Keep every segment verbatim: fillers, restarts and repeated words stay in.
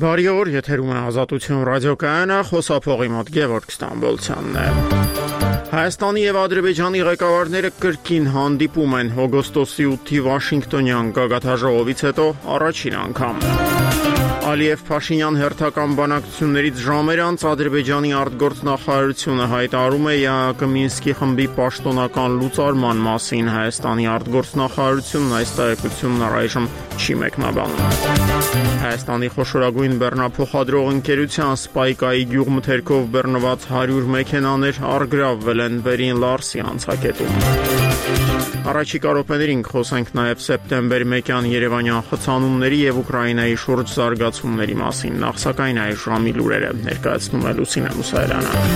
Բարի օր, եթերում է Ազատություն ռադիոկայանը, խոսափողի մոտ Գևորգ Ստամբոլցյանն է։ Հայաստանի եւ Ադրբեջանի ղեկավարները կրկին հանդիպում են օգոստոսի ութի Վաշինգտոնյան գագաթաժողովից հետո առաջին անգամ։ Ալիև-Փաշինյան հերթական բանակցություններից ժամեր անց Ադրբեջանի արտգործնախարարությունը հայտարարում է ԵԱՀԿ Մինսկի խմբի պաշտոնական լուծարման մասին։ Հայաստանի արտգործնախարարությունն այս տեղեկությունն առայժմ չի մեկնաբանում։ Հայաստանի խոշորագույն բեռնափոխադրող ընկերության Սպայկայի գյուղմթերքով բեռնված հարյուր մեքենաներ առգրավվել են Վերին Լարսի անցակետում։ Առաջիկա րոպեներին խոսենք նաև սեպտեմբեր մեկյան երևանյան խցանումների եւ Ուկրաինայի շուրջ զարգացումների մասին։ Նախ սակայն այս ժամի լուրերը ներկայացնում է Լուսինե Մուսայելյանը։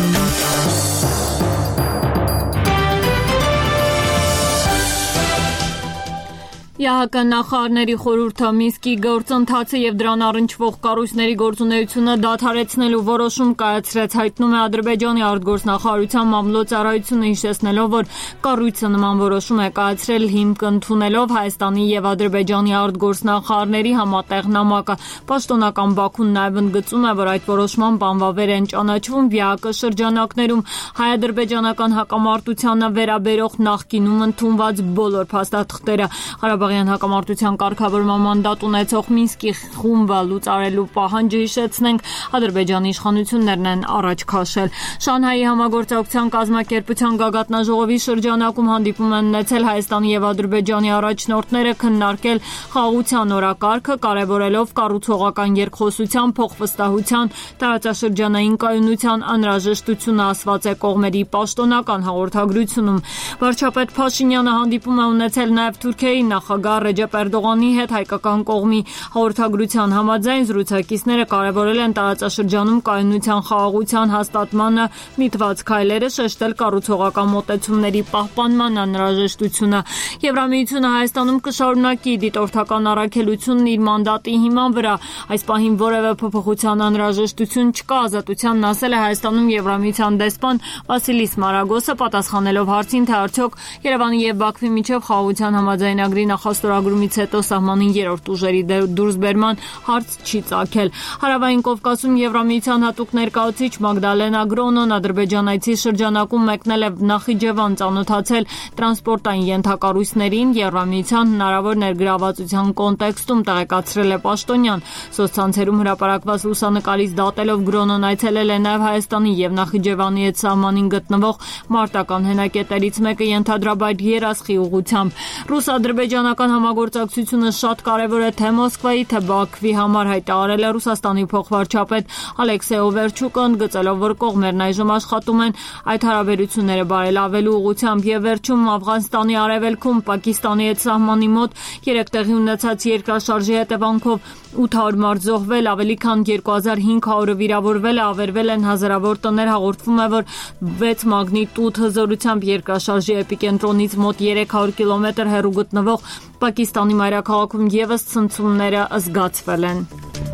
ԵԱՀԿ նախարարների խորհուրդը Մինսկի գործընթացը եւ դրան առնչվող կառույցների գործունեությունը դադարեցնելու որոշում կայացրեց, հայտնում է Ադրբեջանի արտգործնախարարության մամլոյցարայությունը, հիշեցնելով, որ կառույցը նման որոշում է կայացրել հիմք ընդունելով Հայաստանի եւ Ադրբեջանի արտգործնախարարների համատեղ նամակը։ Պաշտոնական Բաքուն նաեւ ընդգծում է, որ այդ որոշմամբ անվավեր են ճանաչվում ԵԱՀԿ շրջանակներում հայ-ադրբեջանական հակամարտությանը վերաբերող նախկինում ընդունված բոլոր փաստաթղթերը։ Ղարաբաղյան հակամարտության կարգավորման մանդատ ունեցող Մինսկի խումբը լուծարելու պահանջը, հիշեցնենք, Ադրբեջանի իշխանություններն են առաջ քաշել։ Շանհայի համագործակցության կազմակերպության գագաթնաժողովի շրջանակում հանդիպում են ունեցել Հայաստանի եւ Ադրբեջանի առաջնորդները, քննարկել խաղաղության օրակարգը, կարևորելով կառուցողական երկխոսության, փոխվստահության, տարածաշրջանային կայունության անհրաժեշտությունը, ասված է կողմերի պաշտոնական հաղորդագրությունում։ Վարչապետ Փաշինյանը հանդիպում է ունեցել նաեւ Թուրքիայի նախագահ Ռեջեփ Էրդողանի հետ։ Հայկական կողմի հաղորդագրության համաձայն զրուցակիցները կարևորել են տարածաշրջանում կայունության, խաղաղության հաստատմանը միտված քայլերը, շեշտել կառուցողական մոտեցումների պահպանման անհրաժեշտությունը։ Եվրամիությունը Հայաստանում կշարունակի դիտորդական առաքելությունն իր մանդատի հիման վրա։ Այս պահին որևէ փոփոխության անհրաժեշտություն չկա, ազատությանն ասել է Հայաստանում Եվրամիության դեսպան Վասիլիս Մարագոսը, պատասխանելով հարցին, թե արդյոք Երևանի եւ Բաքվի միջև խաղաղության համաձայնագրի նախաստորագրումից հետո սահմանին երրորդ ուժերի դուրսբերման հարց չի ծագել։ Հարավային Կովկասում Եվրամիության հատուկ ներկայացուցիչ Մագդալենա Գրոնոն Ադրբեջանայցի շրջանակում մեկնել է Նախիջևան, ծանոթացել տրանսպորտային ենթակառույցներին, Եվրամիության հնարավոր ներգրավվածության կոնտեքստում, տեղեկացրել է պաշտոնյան։ Սոցցանցերում հրապարակված լուսանկարից դատելով Գրոնոն այցելել է նաև Հայաստանի եւ Նախիջևանի հետ սահմանին գտնվող մարտական հենակետերից մեկը ենթադրաբար երասխի ուղղությամբ։ Ռուս-ադրբեջանական համագործակցությունը շատ կարևոր է թե Մոսկվայի, թե Բաքվի համար, հայտարարել է Ռուսաստանի փոխվարչապետ Ալեքսեյ Օվերչուկը, ընդգծելով, որ կողմերն այժմ աշխատում են այդ հարաբերությունները բարելավելու ուղղությամբ։ Եվ վերջում Աֆղանստանի արևելքում Պակիստանի հետ սահմանի մոտ երեք տեղի ունեցած երկրաշարժի հետևանքով ութ հարյուր մարդ զոհվել, ավելի քան երկու հազար հինգ հարյուրը վիրավորվել է, ավերվել են հազարավոր տներ։ Հաղորդվում է, որ վեց մագնիտուդ հզորությամբ երկրաշարժի էպիկենտրոնից մոտ երեք հարյուր կիլոմետր հեռու գտնվող Պակիստանի մայրաքաղաքում ևս ցնցումները զգացվել են։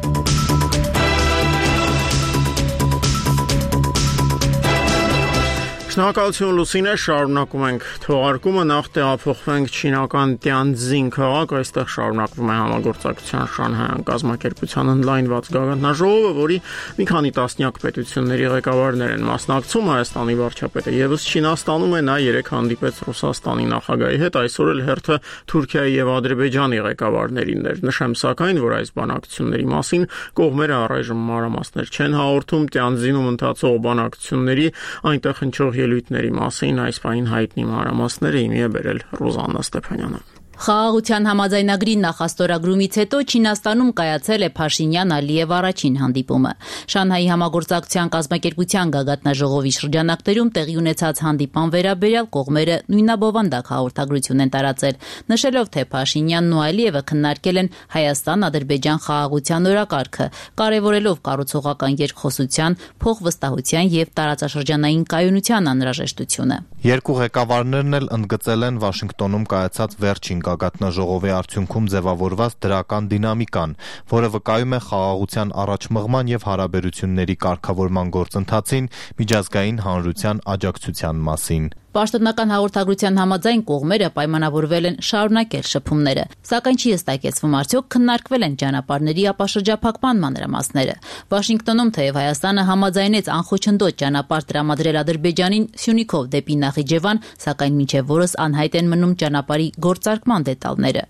Շնորհակալություն Լուսինե, շարունակում ենք թողարկումը, նախ տեղափոխվենք չինական Տյանձին քաղաք, այստեղ շարունակվում է համագործակցության շանհայական կազմակերպության ընդլայնված գագաթնաժողովը, որի մի քանի տասնյակ պետությունների ղեկավարներ են մասնակցում։ Հայաստանի վարչապետը ևս Չինաստանում է, նա երեկ հանդիպեց Ռուսաստանի նախագահի հետ, այսօր էլ հերթը Թուրքիայի եւ Ադրբեջանի ղեկավարներին էր։ Նշեմ սակայն, որ այս բանակցությունների մասին կողմերը առայժմ մանրամասներ չեն հաղորդում։ Տյանձինում ընթացող բանակցությունների այնտեղ հնչող ելույթների մասին այս պահին հայտնի մանրամասները իմի է բերել Ռոզաննա Ստեփանյանը։ Խաղաղության համաձայնագրի նախաստորագրումից հետո Չինաստանում կայացել է Փաշինյան-Ալիև առաջին հանդիպումը։ Շանհայի համագործակցության կազմակերպության գագաթնաժողովի շրջանակներում տեղի ունեցած հանդիպան վերաբերյալ կողմերը նույնաբովանդակ հաղորդագրություն են տարածել, նշելով, թե Փաշինյանն ու Ալիևը քննարկել են Հայաստան-Ադրբեջան խաղաղության օրակարգը, կարևորելով կառուցողական երկխոսության, փոխվստահության եւ տարածաշրջանային կայունության անհրաժեշտությունը։ Երկու ղեկավարներն էլ ընդգծել են Վաշինգտոնում կայացած վերջին գագաթնաժողովի արդյունքում ձևավորված դրական դինամիկան, որը վկայում է խաղաղության առաջմղման եւ հարաբերությունների կարգավորման գործընթացին, միջազգային հանրության աջակցության մասին։ Պաշտոնական հաղորդագրության համաձայն կողմերը պայմանավորվել են շարունակել շփումները, սակայն չի հստակեցվում արդյոք քննարկվել են ճանապարհների ապաշրջափակման մանրամասները։ Վաշինգտոնում թեև Հայաստանը համաձայնեց անխոչնդոտ ճանապարհ տրամադրել Ադրբեջանին Սյունիքով դեպի Նախիջևան, սակայն մինչև օրս անհայտ են մնում ճանապարհի գործարկման դետալները։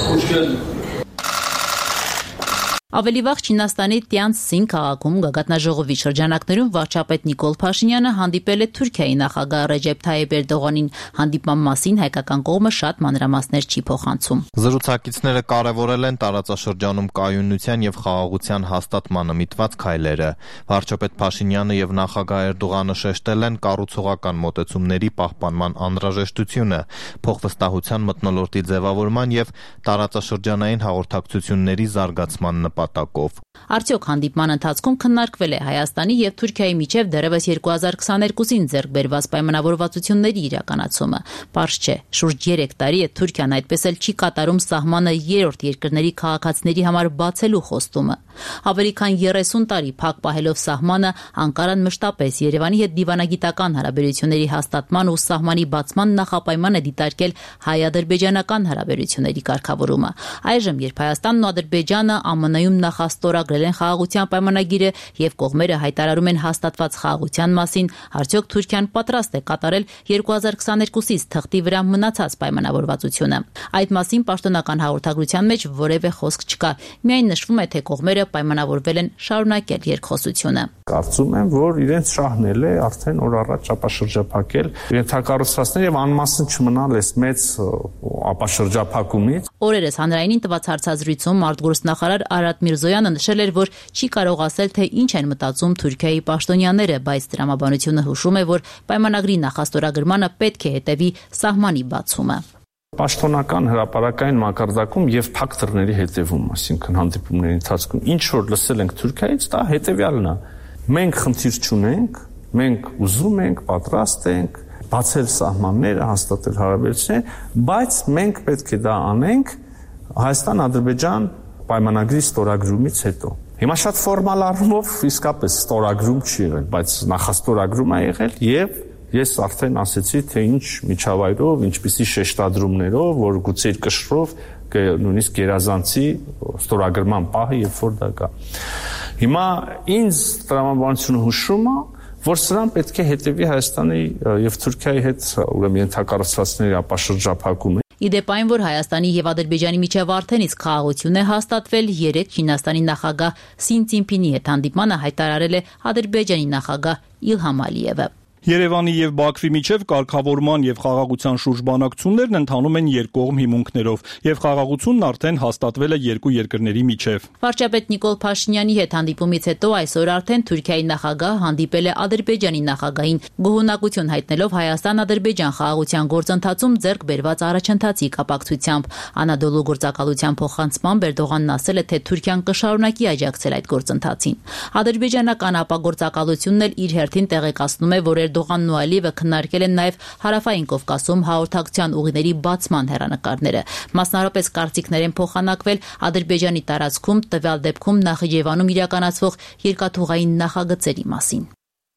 Ավելի վաղ Չինաստանի Տյանցզին քաղաքում գագաթնաժողովի շրջանակներում վարչապետ Նիկոլ Փաշինյանը հանդիպել է Թուրքիայի նախագահ Ռեջեփ Թայիփ Էրդողանին։ Հանդիպման մասին հայկական կողմը շատ մանրամասներ չի փոխանցում։ Զրուցակիցները կարևորել են տարածաշրջանում կայունության եւ խաղաղության հաստատմանը միտված քայլերը։ Վարչապետ Փաշինյանը եւ նախագահ Էրդողանը շեշտել են կառուցողական մոտեցումների պահպանման անհրաժեշտությունը, փոխվստահության մթնոլորտի ձևավորման եւ տարածաշրջանային հաղորդակցությունների զարգացման նպատակով։ Արդյոք հանդիպման ընթացքում քննարկվել է Հայաստանի եւ Թուրքիայի միջև դեռևս երկու հազար քսաներկուսին ձեռք բերված պայմանավորվածությունների իրականացումը։ Պարզ չէ, շուրջ երեք տարի է Թուրքիան այդպես էլ չի կատարում սահմանը երրորդ երկրների քաղաքացիների համար բացելու խոստումը։ Ավելի քան երեսուն տարի փակ պահելով սահմանը, Անկարան մշտապես Երևանի հետ դիվանագիտական հարաբերությունների հաստատման ու սահմանի բացման նախապայման է դիտարկել հայ-ադրբեջանական հարաբերությունների կարգավորումը։ Այժմ, երբ Հայաստանն ու Ադրբեջանը ԱՄՆ-ում նախաստորագրել են խաղաղության պայմանագիրը եւ կողմերը հայտարարում են հաստատված խաղաղության մասին, արդյոք Թուրքիան պատրաստ է կատարել երկու հազար քսաներկուսից թղթի վրա մնացած պայմանավորվածությունը։ Այդ մասին պաշտոնական հաղորդագրության մեջ որևէ խոսք չկա։ Միայն նշվում է, թե կողմերը պայմանավորվել են շարունակել երկխոսությունը։ Կարծում եմ, որ իրենց շահնել է արդեն օր առաջ ապաշրջափակել ենթակառուցվածքներ եւ անմասն չմնալ այս մեծ ապաշրջափակումից։ Օրերս հանրայինին տված հարցազրույցում արտգործնախարար Արադ Միրզոյանը նշել էր, որ չի կարող ասել, թե ինչ են մտածում Թուրքիայի պաշտոնյաները, բայց տրամաբանությունը հուշում է, որ պայմանագրի նախաստորագրմանը պետք է հետևի սահմանի բացումը։ Պաշտոնական հրապարակային մակարդակում եւ փակ դռների հետևում, այսինքն հանդիպումների ընթացքում ինչ որ լսել ենք Թուրքիայից, դա հետեւյալն է։ Մենք խնդիր չունենք, մենք ուզում ենք, պատրաստ ենք բացել սահմանները, հաստատել հարաբերություններ, բայց մենք պետք է դա անենք Հայաստան-Ադրբեջան պայմանագրի ստորագրումից հետո։ Հիմա շատ ֆորմալ առումով իսկապես ստորագրում չի եղել, բայց նախաստորագրում է եղել եւ ես արդեն ասեցի, թե ինչ միջավայրով, ինչպիսի շեշտադրումներով, որ գուցե իր կշռով նույնիսկ գերազանցի ստորագրման պահը, երբ որ դա կա։ Հիմա ինձ տրամաբանությունը հուշում է, որ սրան պետք է հետևի Հայաստանի եւ Թուրքիայի հետ ուրեմն ենթակառուցվածքների ապաշրջափակումը։ Իդեպ այն, որ Հայաստանի եւ Ադրբեջանի միջև արդեն իսկ խաղաղություն է հաստատվել, երեք Չինաստանի նախագահ Սին Ցինփինի հետ հանդիպմանը հայտարարել է Ադրբեջանի նախագահ Իլհամ Ալիևը։ Երևանի եւ Բաքվի միջև կարգավորման եւ խաղաղության շուրջ բանակցություններն ընթանում են երկկողմ հիմունքներով եւ խաղաղությունն արդեն հաստատվել է երկու երկրների միջև։ Վարչապետ Նիկոլ Փաշինյանի հետ հանդիպումից հետո այսօր արդեն Թուրքիայի նախագահ հանդիպել է Ադրբեջանի նախագահին, գոհունակություն հայտնելով Հայաստան-Ադրբեջան խաղաղության գործընթացում ձեռք բերված առաջընթացի կապակցությամբ։ Անադոլու գործակալության փոխանցմամբ Էրդողանն ասել է, թե Թուրքիան կշարունակի աջակցել այդ գործընթացին։ Ադրբեջանական ապագործակալությունն էլ իր հերթին տեղեկացնում է, որ Էրդողանն ու Ալիևը քննարկել են նաև Հարավային Կովկասում հաղորդակցության ուղիների բացման հեռանկարները։ Մասնավորապես կարծիքներ են փոխանակվել Ադրբեջանի տարածքում տվյալ դեպքում Նախիջևանում իրականացվող երկաթուղային նախագծերի մասին։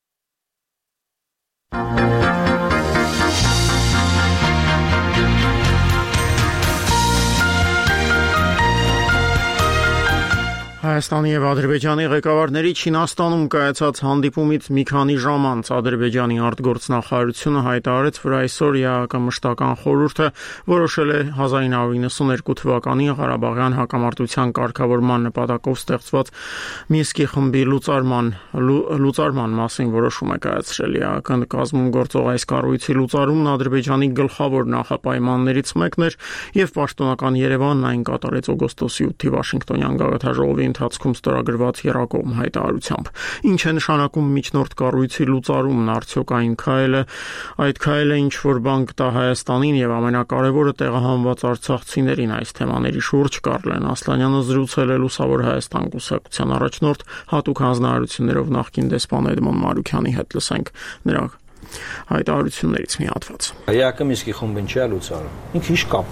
Հայաստանի եւ Ադրբեջանի ղեկավարների Չինաստանում կայացած հանդիպումից մի քանի ժամ անց Ադրբեջանի արտգործնախարարությունը հայտարարեց, որ այսօր ԵԱՀԿ-մշտական խորհուրդը որոշել է հազար ինը հարյուր նվսաներկու թվականի Ղարաբաղյան հակամարտության կարգավորման նպատակով ստեղծված Մինսկի խմբի լուծարման լուծարման մասին որոշում է կայացրել։ ԵԱՀԿ-ն կազմում գործող այս կառույցի լուծարումն Ադրբեջանի գլխավոր նախապայմաններից մեկն էր եւ պաշտոնական Երևանն այն կատարեց օգոստոսի ութի Վաշինգտոնյան գաղութաժողովի ընթացքում ստորագրված եռակողմ հայտարարությամբ։ Ինչ է նշանակում միջնորդ կառույցի լուծարումն, արդյոք այն քայլը, այդ քայլը ինչ որ բան կտա Հայաստանին եւ ամենակարևորը տեղահանված արցախցիներին այս թեմաների շուրջ Կարլեն Ասլանյանը զրուցել է Լուսավոր Հայաստան կուսակցության առաջնորդ հատուկ հանձնարարություններով նախկին դեսպան Էդմոն Մարուքյանի հետ, լսենք նրա հայտարարություններից մի հատված։ ԵԱՀԿ Մինսկի խումբին չի լուծարում։ Ինքը ինչ կապ ունի։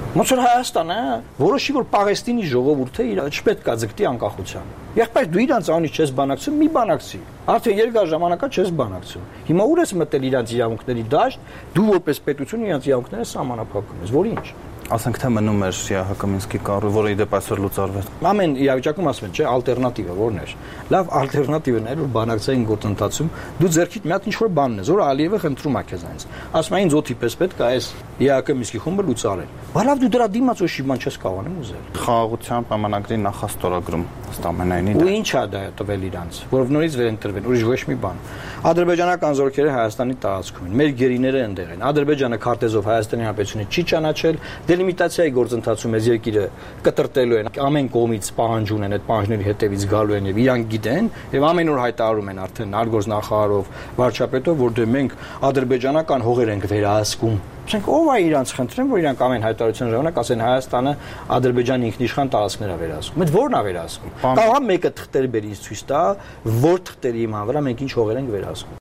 Ոնց որ Հայաստանը որոշի որ Պաղեստինի ժողովուրդը իր չպետք է ձգտի անկախության։ Եղբայր դու իրանց անունից չես բանակցում, մի բանակցի։ Արդեն երկար ժամանակա չես բանակցում։ Հիմա ուր ես մտել իրանց իրավունքների դաշտ, դու որպես պետություն իրանց իրավունքները սահմանափակում ես, որ ինչ։ Ասենք թե մնում էր ԵԱՀԿ Մինսկի կառույցը, որը իդեպ այսօր լուծարվեց։ Ամեն իրավիճակում ասում են, չէ, ալտերնատիվը որն էր։ Լավ ալտերնատիվն էր, որ բանակցային գործընթացում դու ձեռքիդ մի հատ ինչ-որ բանն ես, որ Ալիևը խնդրում է քեզանից։ Ասում են ինձ օդի պես պետք է այս ԵԱՀԿ Մինսկի խումբը լուծարել։ Բա լավ դու դրա դիմաց ոչ մի բան չես կարողանում ուզել։ Խաղաղության պայմանագրի նախաստորագրում ըստ ամենայնի դա։ Ու ինչ է դա տվել իրանց, որ նորից վերընտրվեն, ուրիշ ոչ մի բան։ Ադրբեջանական զորքերը Հայաստանի տարածքում են, մեր գերիները այնտեղ են։ Ադրբեջանը քարտեզով Հայաստանի Հանրապետությունը չի ճանաչել, դելիմիտացիայի գործընթացում այս երկիրը կտրտելու են, ամեն կողմից պահանջ ունեն, այդ պահանջների հետևից գալու են եւ իրանք գիտեն եւ ամեն օր հայտարարում են արդեն արտգործնախարարով, վարչապետով, որ դե մենք ադրբեջանական հողեր ենք վերահսկում։ Ասենք ով է իրանց խնդրեմ, որ իրանք ամեն հայտարարության ժամանակ ասեն Հայաստանը Ադրբեջանի ինքնիշխան տարածքներ է վերահսկում։ Այդ ո՞րն է վերահսկում։ Կարող է մեկը թղթեր բերի ցույց տա, որ թղթերի հիման վրա մենք ինչ հողեր ենք վերահսկում։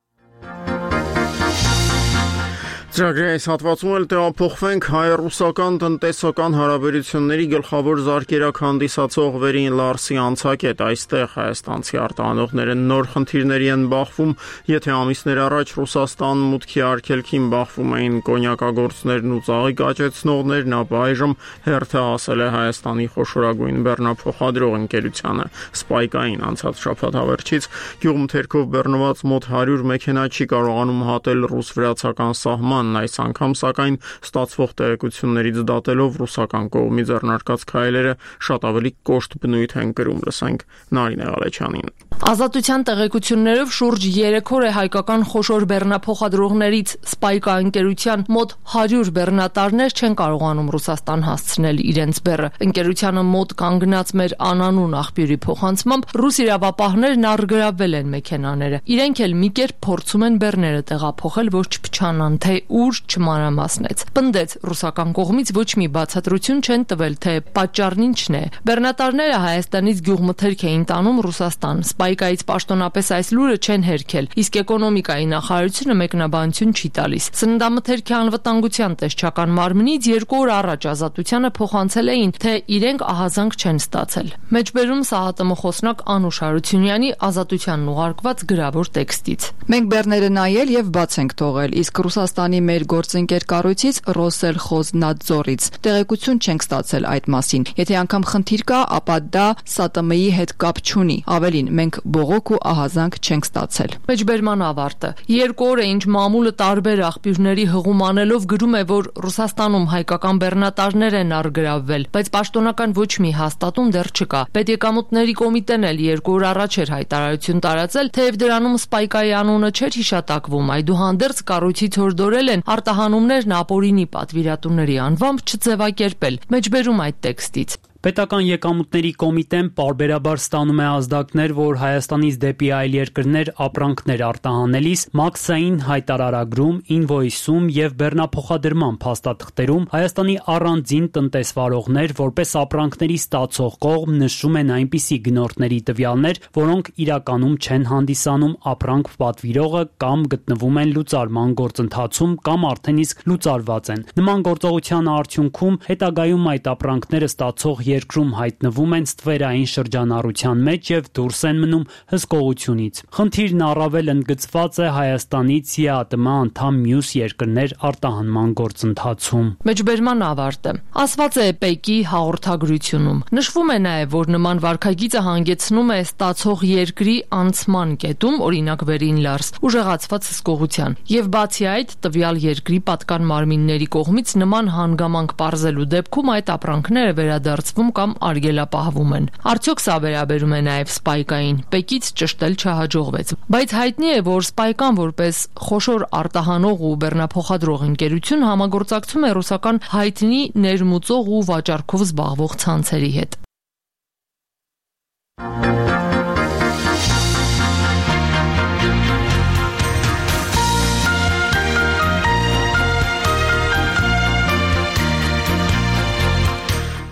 Ծրագրի այս հատվածում էլ տեղափոխվենք հայ-ռուսական տնտեսական հարաբերությունների գլխավոր զարկերակ հանդիսացող Վերին Լարսի անցակետ։ Այստեղ հայաստանցի արտահանողները նոր խնդիրների են բախվում, եթե ամիսներ առաջ Ռուսաստան մուտքի արգելքին բախվում էին կոնյակագործներն ու ծաղիկ աճեցնողներն, ապա այժմ հերթը հասել է Հայաստանի խոշորագույն բեռնափոխադրող ընկերությանը Սպայկային։ Անցած շաբաթ հավերչից գյուղմթերքով բեռնված մոտ հարյուր մեքենա չի կարողանում հատել ռուս-վրացական սահման։ Այս անգամ սակայն ստացվող տեղեկություններից դատելով ռուսական կողմի ձեռնարկած քայլերը շատ ավելի կոշտ բնույթ են կրում, լսենք Նարինե Ղալեչյանին։ Ազատության տեղեկություններով շուրջ երեք օր է հայկական խոշոր բեռնափոխադրողներից Սպայկա ընկերության մոտ հարյուր բեռնատարներ չեն կարողանում Ռուսաստան հասցնել իրենց բեռը։ Ընկերությանը մոտ կանգնած մեր անանուն աղբյուրի փոխանցմամբ ռուս իրավապահներն առգրավվել են մեքենաները։ Իրենք էլ մի կերպ փորձում են բեռները տեղափոխել, որ չփչանան, թե ուր չմանրամասնեց։ Պնդեց ռուսական կողմից ոչ մի բացատրություն չեն տվել, թե պատճառն ինչն է։ Բեռնատարները Հայաստանից գյուղմթերք էին տանում Ռուսաստան։ Սպայկայից պաշտոնապես այս լուրը չեն հերքել, իսկ էկոնոմիկայի նախարարությունը մեկնաբանություն չի տալիս։ Սննդամթերքի անվտանգության տեսչական մարմնից երկու օր առաջ Ազատությանը փոխանցել էին, թե իրենք ահազանգ չեն ստացել։ Մեջբերում Սահատը խոսնակ Անուշ Հարությունյանի Ազատությանն ուղարկված գրավոր տեքստից։ Մենք բեռները նայել եւ բաց ենք թողել, իսկ Ռուսաստանի մեր գործընկեր կառույցից Ռոսելխոզնադզորից տեղեկություն չենք ստացել այդ մասին։ Եթե անգամ խնդիր կա, ապա դա ՍԱՏՄ-ի հետ կապ չունի։ Ավելին, մենք բողոք ու ահազանգ չենք ստացել։ Մեջբերման ավարտը։ Երկու օր է ինչ մամուլը տարբեր աղբյուրների հղում անելով գրում է, որ Ռուսաստանում հայկական բեռնատարներ են առգրավվել, բայց պաշտոնական ոչ մի հաստատում դեռ չկա։ Պետեկամուտների կոմիտեն էլ երկու օր առաջ էր հայտարարություն տարածել, թեև դրանում Սպայկայի անունը չէր հիշատակվում, այդուհանդերձ կառույցից հորդորել են արտահանումներն ապօրինի պատվիրատուների անվամբ չձևակերպել։ Մեջբերում այդ տեքստից։ Պետական եկամուտների կոմիտեն պարբերաբար ստանում է ազդակներ, որ Հայաստանից դեպի այլ երկրներ ապրանքներ արտահանելիս մաքսային հայտարարագրում, ինվոյսում եւ բեռնափոխադրման փաստաթղթերում Հայաստանի առանձին տնտեսվարողներ որպես ապրանքների ստացող կողմ նշում են այնպիսի գնորդների տվյալներ, որոնք իրականում չեն հանդիսանում ապրանք պատվիրողը կամ գտնվում են լուծարման գործընթացում կամ արդեն իսկ լուծարված են։ Նման գործողության արդյունքում հետագայում այդ ապրանքները ստացող երկրում հայտնվում են ստվերային շրջանառության մեջ եւ դուրս են մնում հսկողությունից։ Խնդիրն առավել ընդգծված է Հայաստանից ԵԱՏՄ անդամ մյուս երկրներ արտահանման գործընթացում։ Մեջբերման ավարտը։ Ասված է ՊԵԿ-ի հաղորդագրությունում։ Նշվում է նաեւ, որ նման վարքագիծը հանգեցնում է ստացող երկրի անցման կետում, օրինակ Վերին Լարս, ուժեղացված հսկողության, եւ բացի այդ տվյալ երկրի պատկան մարմինների կողմից նման հանգամանք պարզելու դեպքում այդ ապրանքները վերադարձվում կամ արգելապահվում են։ Արդյոք սա վերաբերում է նաև Սպայկային։ ՊԵԿ-ից ճշտել չհաջողվեց, բայց հայտնի է, որ Սպայկան որպես խոշոր արտահանող ու բեռնափոխադրող ընկերություն համագործակցում է ռուսական հայտնի ներմուծող ու վաճառքով զբաղվող ցանցերի հետ։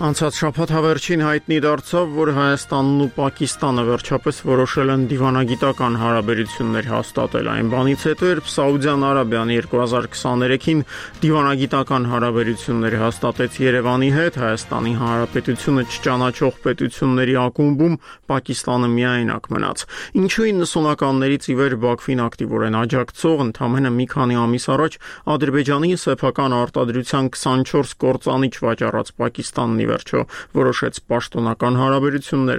Անցած շաբաթ հավերժին հայտնի դարձավ, որ Հայաստանն ու Պակիստանը վերջապես որոշել են դիվանագիտական հարաբերություններ հաստատել։ Այն բանից հետո, երբ Սաուդյան Արաբիան երկու հազար քսաներեքին դիվանագիտական հարաբերություններ հաստատեց Երևանի հետ, Հայաստանի Հանրապետությունը չճանաչող պետությունների ակումբում Պակիստանը միայնակ մնաց։ Ինչու իննսունականներից ի վեր Բաքվին ակտիվորեն աջակցող ընդամենը մի քանի ամիս առաջ Ադրբեջանի սեփական արտադրության քսանչորս կործանիչ վաճառած Պակիստանն վերջո որոշեց պաշտոնական հարաբերություններ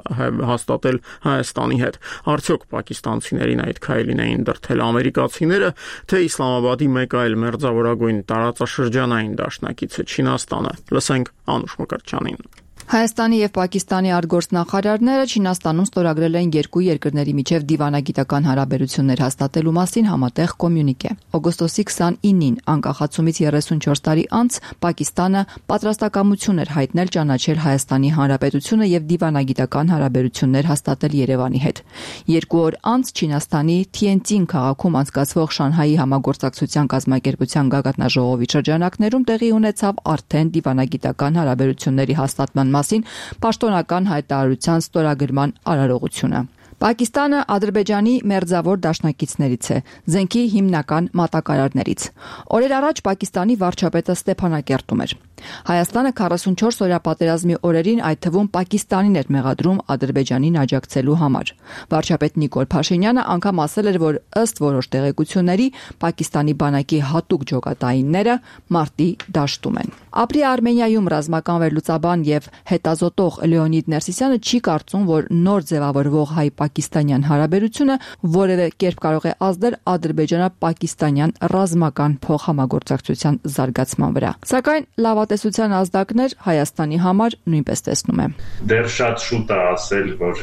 հաստատել Հայաստանի հետ։ Արդյոք պակիստանցիներին այդ քայլին էին դրդել ամերիկացիները, թե Իսլամաբադի մեկ այլ մերձավորագույն տարածաշրջանային դաշնակիցը Չինաստանը։ Լսենք Անուշ Մկրտչյանին։ Հայաստանի եւ Պակիստանի արտգործնախարարները Չինաստանում ստորագրել են երկու երկրների միջև դիվանագիտական հարաբերություններ հաստատելու մասին համատեղ կոմյունիկե։ Օգոստոսի քսանինին անկախացումից երեսունչորս տարի անց Պակիստանը պատրաստակամություն էր հայտնել ճանաչել Հայաստանի Հանրապետությունը եւ դիվանագիտական հարաբերություններ հաստատել Երևանի հետ։ Երկու օր անց Չինաստանի Թիենցին քաղաքում անցկացվող Շանհայի համագործակցության կազմակերպության գագաթնաժողովի շրջանակներում տեղի ունեցավ արդեն դիվանագիտական հարաբերությունների հաստատման մասին պաշտոնական հայտարարության ստորագրման արարողությունը։ Պակիստանը Ադրբեջանի մերձավոր դաշնակիցներից է, զենքի հիմնական մատակարարներից։ Օրեր առաջ Պակիստանի վարչապետը Ստեփանակերտում էր։ Հայաստանը քառասունչորս օրյա պատերազմի օրերին այդ թվում Պակիստանին էր մեղադրում Ադրբեջանին աջակցելու համար։ Վարչապետ Նիկոլ Փաշինյանը անգամ ասել էր, որ ըստ որոշ տեղեկությունների Պակիստանի բանակի հատուկ ջոկատայինները մարտի դաշտում են։ Ապրի Արմենիայում ռազմական վերլուծաբան եւ հետազոտող Լեոնիդ Ներսիսյանը չի կարծում, որ նոր ձևավորվող հայ-պակիստանյան հարաբերությունը որևէ կերպ կարող է ազդել ադրբեջանա-պակիստանյան ռազմական փոխհամագործակցության զարգացման վրա։ Սակայն լավատեսության ազդակներ Հայաստանի համար նույնպես տեսնում է։ Դեռ շատ շուտ է ասել, որ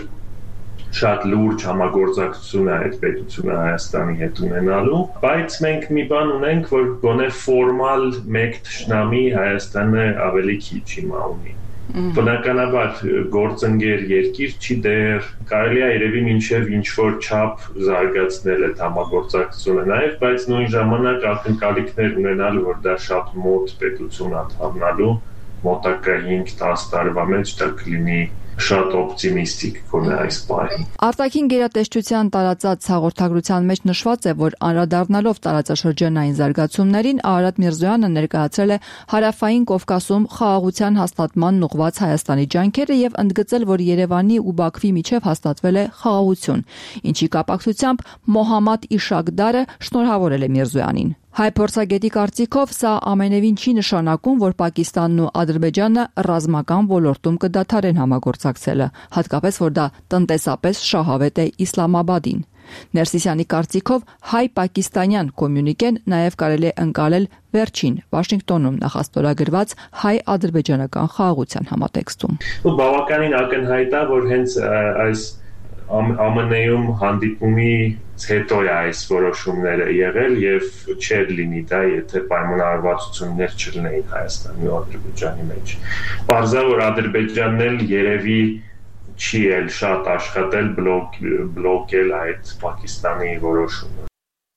շատ լուրջ համագործակցություն է այդ պետությունը Հայաստանի հետ ունենալու, բայց մենք մի բան ունենք, որ գոնե ֆորմալ մեկ թշնամի Հայաստանը ավելի քիչ հիմա ունի։ Բնականաբար գործընկեր երկիր չի դեռ, կարելի է երևի մինչև ինչ-որ չափ զարգացնել այդ համագործակցությունը նաև, բայց նույն ժամանակ ակնկալիքներ ունենալ, որ դա շատ մոտ պետություն է դառնալու, մոտակա հինգ-տասը տարվա մեջ դա կլինի շատ օպտիմիստիկ կոնե այս պահին։ Արտաքին գերատեսչության տարածած հաղորդագրության մեջ նշված է, որ անդրադառնալով տարածաշրջանային զարգացումներին Արարատ Միրզոյանը ներկայացրել է Հարավային Կովկասում խաղաղության հաստատման ուղղված Հայաստանի ջանքերը եւ ընդգծել, որ Երևանի ու Բաքվի միջև հաստատվել է խաղաղություն, ինչի կապակցությամբ Մոհամմադ Իշակդարը շնորհավորել է Միրզոյանին։ Հայ փորձագետի կարծիքով սա ամենևին չի նշանակում, որ Պակիստանն ու Ադրբեջանը ռազմական ոլորտում կդադարեն համագործակցելը, հատկապես որ դա տնտեսապես շահավետ է Իսլամաբադին։ Ներսիսյանի կարծիքով հայ-պակիստանյան կոմյունիկեն նաև կարելի է ընկալել վերջին Վաշինգտոնում նախաստորագրված հայ-ադրբեջանական խաղաղության համատեքստում։ Բավականին ակնհայտ է, որ հենց այս ԱՄՆ-ում հանդիպումից հետո է այս որոշումները եղել եւ չէր լինի դա, եթե պայմանավորվածություններ չլինեին Հայաստանի ու Ադրբեջանի մեջ։ Պարզա որ Ադրբեջանն էլ երևի չի էլ շատ աշխատել բլոկ բլոկել այդ Պակիստանի որոշումը։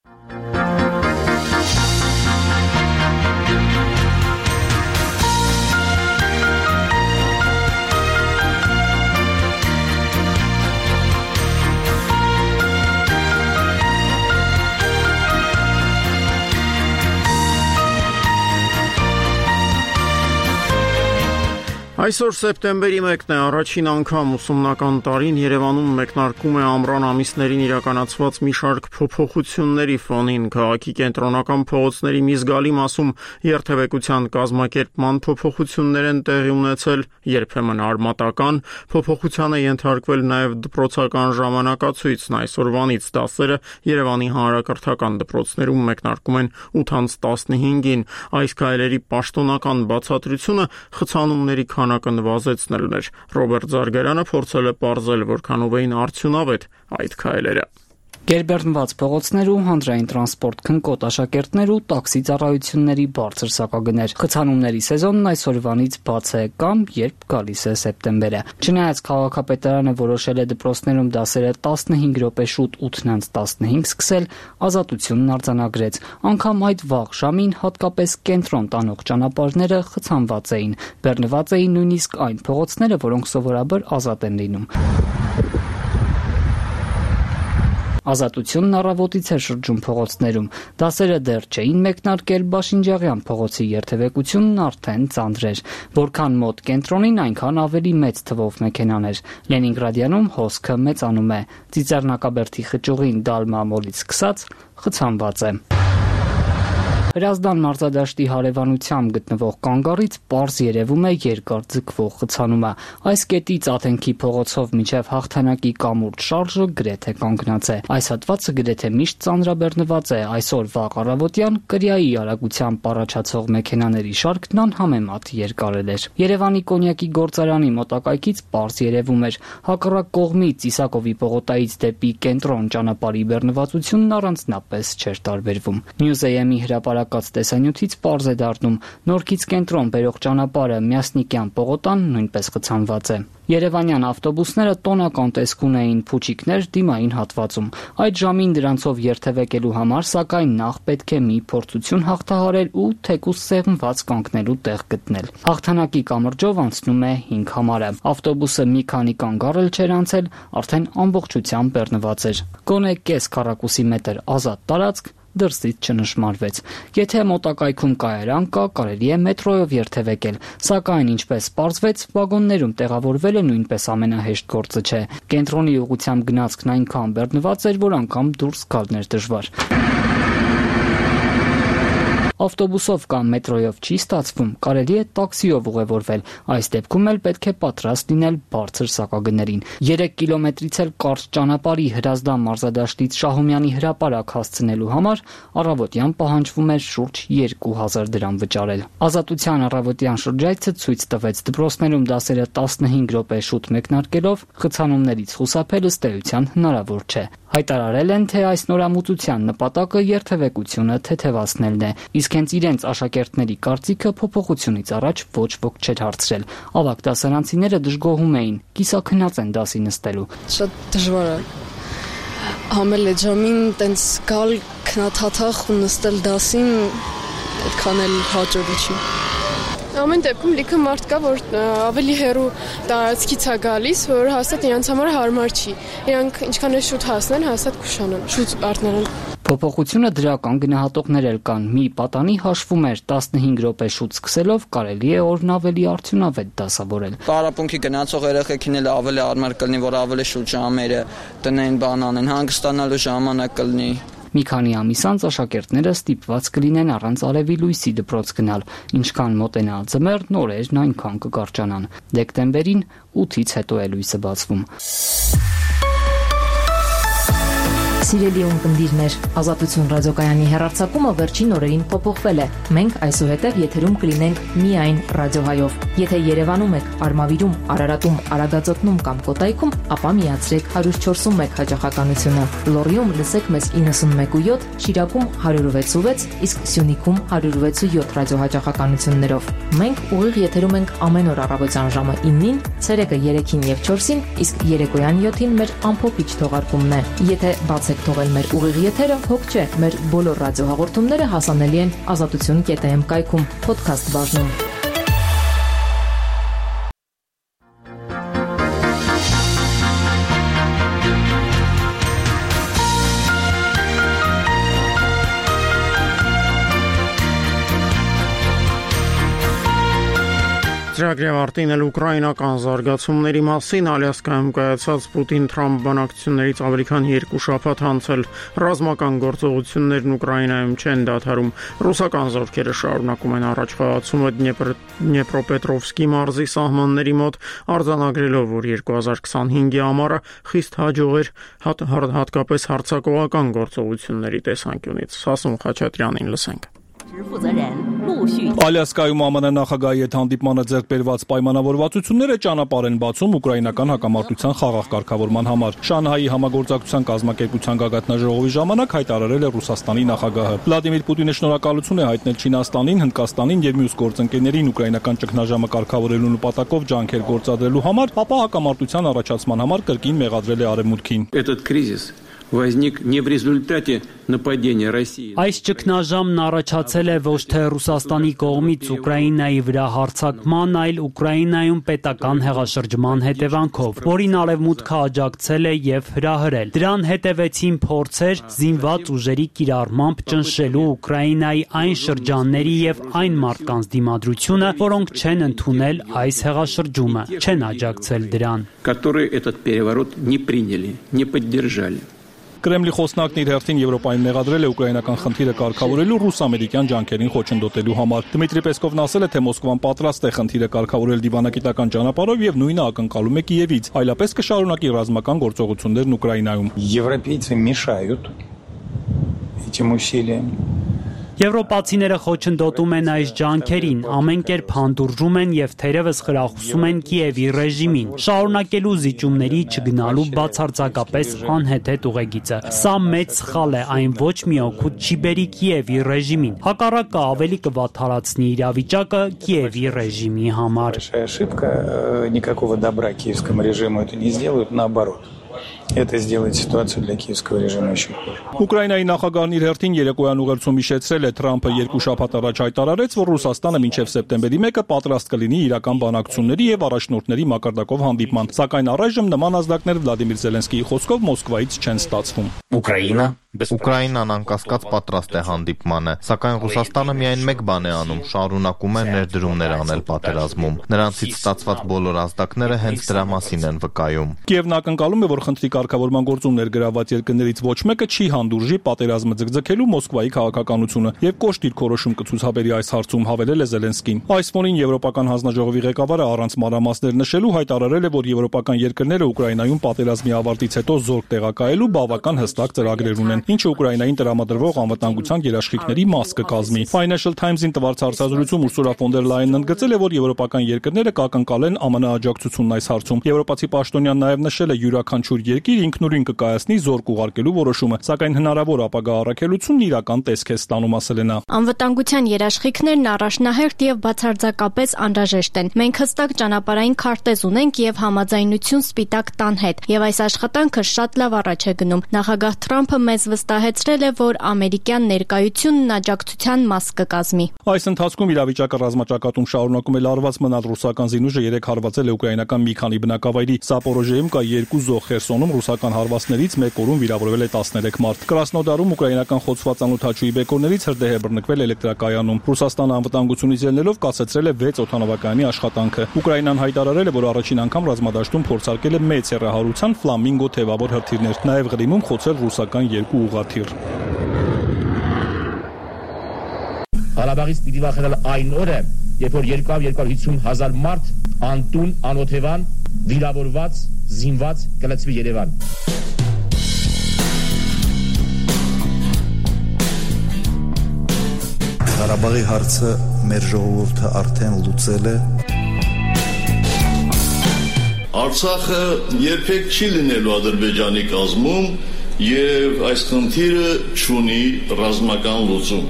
Այսօր սեպտեմբերի մեկն է, առաջին անգամ ուսումնական տարին Երևանում մեկնարկում է ամռան ամիսներին իրականացված մի շարք փոփոխությունների ֆոնին։ Քաղաքի կենտրոնական փողոցների մի զգալի մասում երթևեկության կազմակերպման փոփոխություններ են տեղի ունեցել, երբեմն արմատական, փոփոխության է ենթարկվել նաև դպրոցական ժամանակացույցն այսօրվանից դասերը Երևանի հանրակրթական դպրոցներում մեկնարկում են ութից տասնհինգին։ Այս քայլերի պաշտոնական բացատրությունը խցանումների քանակը նվազեցնելն էր։ Ռոբերտ Զարգարյանը փորձել է պարզել, որքանով էին արդյունավետ այդ քայլերը։ Գերբեռնված փողոցներ ու հանրային տրանսպորտ քնկոտ աշակերտներ ու տաքսի ծառայությունների բարձր սակագներ։ Խցանումների սեզոնն այսօրվանից բաց է կամ երբ գալիս է սեպտեմբերը։ Չնայած քաղաքապետարանը որոշել է դպրոցներում դասերը տասնհինգ րոպե շուտ ութն տասնհինգ սկսել, Ազատությունն արձանագրեց։ Անգամ այդ վաղ ժամին հատկապես կենտրոն տանող ճանապարհները խցանված էին։ Բեռնված էին նույնիսկ այն փողոցները, որոնք սովորաբար ազատ են լինում։ Ազատությունն առավոտից էր շրջում փողոցներում։ Դասերը դեռ չէին մեկնարկել, Բաշինջաղյան փողոցի երթևեկությունն արդեն ծանր էր։ Որքան մոտ կենտրոնին, այնքան ավելի մեծ թվով մեքենաներ։ Լենինգրադյանում հոսքը մեծանում է։ Ծիծեռնակաբերդի խճուղին դալմամոլից սկսած խցանված է։ Հրազդան մարզադաշտի հարևանությամբ գտնվող կանգառից պարզ երևում է երկար ձգվող խցանումը։ Այս կետից Աթենքի փողոցով մինչև Հաղթանակի կամուրջ շարժը գրեթե կանգնած է։ Այս հատվածը գրեթե միշտ ծանրաբեռնված է։ Այսօր վաղ առավոտյան կրիայի արագությամբ առաջացող մեքենաների շարքն անհամեմատ երկարել էր։ Երևանի կոնյակի գործարանի մոտակայքից պարզ երևում էր։ Հակառակ կողմից Իսակովի պողոտայից դեպի կենտրոն ճանապարհի բեռնվածությունն առանձնապես չէր տարբերվում։ Մյուզեյմի հրապարակ տեսանյութից պարզ է դառնում Նորքից կենտրոն բերող ճանապարհը Միասնիկյան պողոտան նույնպես խցանված է։ Երևանյան ավտոբուսները տոնական տեսք ունեին, փուչիկներ դիմային հատվածում։ Այդ ժամին դրանցով երթևեկելու համար սակայն նախ պետք է մի փորձություն հաղթահարել ու թեկուզ սեղմված կանգնելու տեղ գտնել։ Հաղթանակի կամրջով անցնում է հինգ համարը։ Ավտոբուսը մի քանի կանգառ էլ չէր անցել, արդեն ամբողջությամբ բեռնված էր։ Գոնե կես քառակուսի մետր ազատ տարածք դրսից չնշմարվեց։ Եթե մոտակայքում կայարան կա, կարելի է մետրոյով երթևեկել, սակայն ինչպես պարզվեց, վագոններում տեղավորվելը նույնպես ամենահեշտ գործը չէ։ Կենտրոնի ուղղությամբ գնացքն այնքան բեռնված էր, որ անգամ դուրս գալն էր դժվար։ Ավտոբուսով կամ մետրոյով չի ստացվում, կարելի է տաքսիով ուղևորվել։ Այս դեպքում էլ պետք է պատրաստ լինել բարձր սակագներին։ երեք կիլոմետրից էլ կարճ ճանապարհի Հրազդան մարզադաշտից Շահումյանի հրապարակ հասցնելու համար առավոտյան պահանջվում էր շուրջ երկու հազար դրամ վճարել։ Ազատության առավոտյան շրջայցը ցույց տվեց դպրոցներում դասերը տասնհինգ րոպե շուտ մեկնարկելով խցանումներից խուսափել ըստ էության հնարավոր չէ։ Հայտարարել են, թե այս նորամուծության նպատակը երթևեկությունը թեթևացնելն է, իսկ հենց իրենց աշակերտների կարծիքը փոփոխությունից առաջ ոչ ոք չէր հարցրել։ Ավագ դասարանցիները դժգոհում էին, կիսաքնած են դասի նստելու։ Շատ դժվար է։ Համել է ժամին տենց գալ քնաթաթախ ու նստել դասին, այդքան էլ հաջողի չի։ Ամեն դեպքում լիքը մարդ կա, որ ավելի հեռու տարածքից է գալիս, որ հաստատ իրենց համար հարմար չի։ Իրանք ինչքան է շուտ հասնեն, հաստատ կուշանան, շուտ արթնանան։ Փոփոխությունը դրական գնահատողներ էլ կան։ Մի պատանի հաշվում էր տասնհինգ րոպե շուտ սկսելով կարելի է օրն ավելի արդյունավետ դասավորել։ Պարապմունքի գնացող երեխեքին էլ ավելի արմար կլինի, որ ավելի շուտ ժամերը տնային բան անեն, հանգստանալու ժամանակ կլինի։ Մի քանի ամիս անց աշակերտները ստիպված կլինեն առանց արևի լույսի դպրոց գնալ։ Ինչքան մոտենա ձմեռն, օրերն այնքան կկարճանան։ Դեկտեմբերին ութից հետո է լույսը բացվում։ Սիրելի ունկնդիրներ, Ազատություն ռադիոկայանի հեռարձակումը վերջին օրերին փոփոխվել է։ Մենք այսուհետև եթերում կլինենք միայն ռադիոհայով։ Եթե Երևանում եք, Արմավիրում, Արարատում, Արագածոտնում կամ Կոտայքում, ապա միացրեք հարյուր չորսուն մեկ հաճախականությունը։ Լոռիում լսեք մեզ իննսունմեկ ու յոթ, Շիրակում հարյուր վեց ու վեց, իսկ Սյունիքում հարյուր վեց ու յոթ ռադիոհաճախականություններով։ Մենք ուղիղ եթերում ենք ամեն օր առավոտյան ժամը իննին, ցերեկը երեքին եւ չորսին, իսկ երեկոյան յոթին մեր ամփոփիչ թողարկումն է։ Եթե բացեք թողել մեր ուղիղ եթերը, հոգ չէ, մեր բոլոր ռադիոհաղորդումները հասանելի են ազատություն կետ էմ կայքում, podcast բաժնում։ Ծրագրի ավարտին էլ ուկրաինական զարգացումների մասին Ալյասկայում կայացած Պուտին-Թրամփ բանակցություններից ավելի քան երկու շաբաթ անց էլ ռազմական գործողություններն Ուկրաինայում չեն դադարում։ Ռուսական զորքերը շարունակում են առաջխաղացումը Դնեպրոպետրովսկի մարզի սահմանների մոտ, արձանագրելով, որ երկու հազար քսանհինգի ամառը խիստ հաջող էր հատկապես հարձակողական գործողությունների տեսանկյունից։ Հասուն Խաչատրյանին լսենք։ Ալյասկայում ԱՄՆ նախագահի հետ հանդիպմանը ձեռք բերված պայմանավորվածությունները ճանապարհ են բացում ուկրաինական հակամարտության խաղաղ կարգավորման համար։ Շանհայի համագործակցության կազմակերպության գագաթնաժողովի ժամանակ հայտարարել է Ռուսաստանի նախագահը։ Վլադիմիր Պուտինը շնորհակալություն է հայտնել Չինաստանին, Հնդկաստանին եւ մյուս գործընկերներին ուկրաինական ճգնաժամը կարգավորելու նպատակով ջանքեր գործադրելու համար, ապա հակամարտության առաջացման համար կրկին մեղադրել է Արևմուտքին։ Этот кризис возник не в результате нападения России. Այս ճգնաժամն առաջացել է ոչ թե Ռուսաստանի կողմից Ուկրաինայի վրա հարձակման, այլ Ուկրաինայում պետական հեղաշրջման հետևանքով, որին Արևմուտքը աջակցել է եւ հրահրել։ Դրան հետևեցին փորձեր զինված ուժերի կիրառմամբ ճնշելու Ուկրաինայի այն շրջանների եւ այն մարդկանց դիմադրությունը, որոնք չեն ընդունել այս հեղաշրջումը, չեն աջակցել դրան, которые этот переворот не приняли, не поддержали. Կրեմլի խոսնակն իր հերթին Եվրոպային մեղադրել է ուկրաինական խնդիրը կարգավորելու ռուս-ամերիկյան ջանքերին խոչընդոտելու համար։ Դմիտրի Պեսկովն ասել է, թե Մոսկվան պատրաստ է խնդիրը կարգավորել դիվանագիտական ճանապարհով եւ նույնը ակնկալում է Կիևից, այլապես կշարունակի ռազմական գործողություններն Ուկրաինայում։ Եվրոպейцы мешают этим усилиям. Եվրոպացիները խոչընդոտում են այս ջանքերին, ամեն կերպ հանդուրժում են եւ թերևս խրախուսում են Կիևի ռեժիմին, շարունակելու զիջումների չգնալու բացարձակապես անհեթեթ ուղեգիծը։ Սա մեծ սխալ է, այն ոչ մի օգուտ չի բերի Կիևի ռեժիմին, հակառակը ավելի կվատթարացնի իրավիճակը Կիևի ռեժիմի համար։ Ошибка, никакого добра киевскому режиму это не сделают, наоборот. Это сделает ситуацию для киевского режима еще хуже. Ուկրաինայի նախագահն իր հերթին երեկոյան ուղերձում հիշեցրել է, Թրամփը երկու շաբաթ առաջ հայտարարեց, որ Ռուսաստանը մինչև սեպտեմբերի մեկը պատրաստ կլինի իրական բանակցությունների եւ առաջնորդների մակարդակով հանդիպման, սակայն առայժմ նման ազդակներ Վլադիմիր Զելենսկիի խոսքով Մոսկվայից չեն ստացվում։ Ուկրաինա Ուկրաինան անկասկած պատրաստ է հանդիպմանը, սակայն Ռուսաստանը միայն մեկ բան է անում՝ շարունակում է ներդրումներ անել պատերազմում։ Նրանցից ստացված բոլոր ազդակները հենց դրա մասին են վկայում։ Կիևն ակնկալում է, որ խնդրի կարգավորման գործում ներգրավված երկրներից ոչ մեկը չի հանդուրժի պատերազմը ձգձգելու Մոսկվայի քաղաքականությունը եւ կոշտ դիրքորոշում կցուցաբերի այս հարցում, հավելել է Զելենսկին։ Այս ֆոնին Եվրոպական հանձնաժողովի ղեկավարը առանց մանրամասներ նշելու հայտարարել է, որ եվրոպական երկրները Ուկրաինայում պատերազմի ավարտից հետո զորք տեղակայելու բավական հստակ ծրագրեր ունեն, ինչը Ուկրաինային տրամադրվող անվտանգության երաշխիքների մաս կկազմի։ Financial Times-ին տված հարցազրույցում Ուրսուլա ֆոն դեր Լայենն ընդգծել է, որ եվրոպական երկրները կակնկալեն ԱՄՆ աջակցությունն այս հարցում։ Եվրոպացի պաշտոնյան նաև նշել է, յուրաքանչյուր երկիր ինքնուրույն կկայացնի զորք ուղարկելու որոշումը, սակայն հնարավոր ապագա առաքելությունն իրական տեսք է ստանում, ասել է նա։ Անվտանգության երաշխիքներն առաջնահերթ եւ բացարձակապես անհրաժեշտ են։ Մենք հստակ ճանապարհային քարտեզ ունենք եւ համաձայնություն Սպիտակ տան հետ, եւ այս աշխատանքը շատ լավ առաջ է գնում։ Նախագահ Թրամփը մեզ վստահեցրել է, որ ամերիկյան ներկայությունն աջակցության մաս կկազմի։ Այս ընթացքում իրավիճակը ռազմաճակատում շարունակում է լարված մնալ, ռուսական զինուժը երեք հարվածել է ուկրաինական մի քանի բնակավայրի։ Զապորոժիայում կա երկու զոհ, Խերսոնում ռուսական հարվածներից մեկ օրում վիրավորվել է տասներեք մարդ։ Կրասնոդարում ուկրաինական խոցված անօթաչուի բեկորներից հրդեհ է բռնկվել էլեկտրակայանում։ Ռուսաստանը անվտանգությունից ելնելով կասեցրել է վեց օդանավակայանի աշխատանքը։ Ուկրաինան հայտարարել է, որ առաջին անգամ ռազմադաշտում փորձարկել է մեծ հեռահարության ֆլամինգո թևավոր հրթիռներ, նաև Ղրիմում խոցել ռուսական երկու ուղղաթիռ։ Ղարաբաղից պիտի վախենալ այն օրը, երբ որ երկու հիջրեթի հազար մարդ անտուն, անօթևան, վիրավորված, զինված կլցվի Երևան։ Ղարաբաղի հարցը մեր ժողովուրդը արդեն լուծել է։ Արցախը երբեք չի լինելու Ադրբեջանի կազմում եւ այս խնդիրը չունի ռազմական լուծում։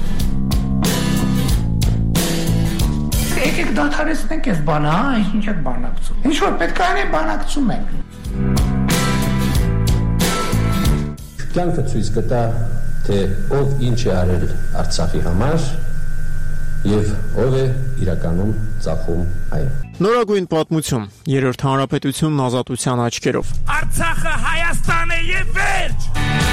Եկեք դադարեցնենք այս բանը, հա, ինչ եք բանակցում։ Ինչ որ պետք է անենք, բանակցում ենք։ Կյանքը ցույց կտա, թե ով ինչ է արել Արցախի համար եւ ով է իրականում ծախում այն։ Նորագույն պատմություն, երրորդ հանրապետությունն ազատության աչքերով։ Արցախը Հայաստան է եւ վերջ։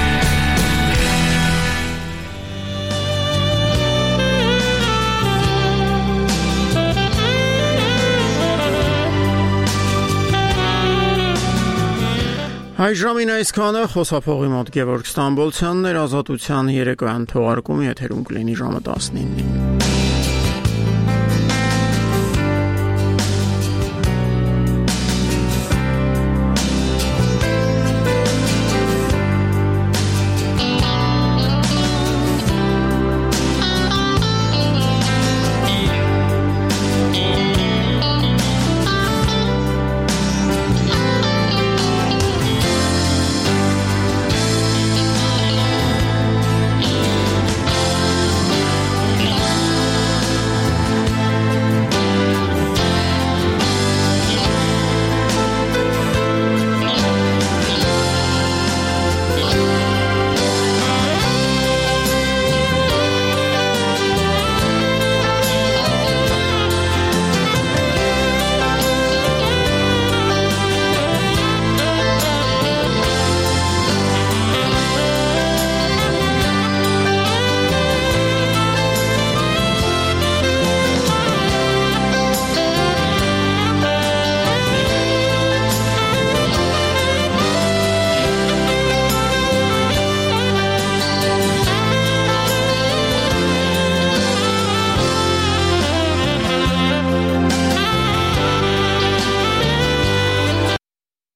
Հայ ժամին այսքանը, խոսափողի մոտ Գևորգ Ստամբոլցյանն էր, ազատության երեկոյան թողարկումը եթերում կլինի ժամը տասնինին։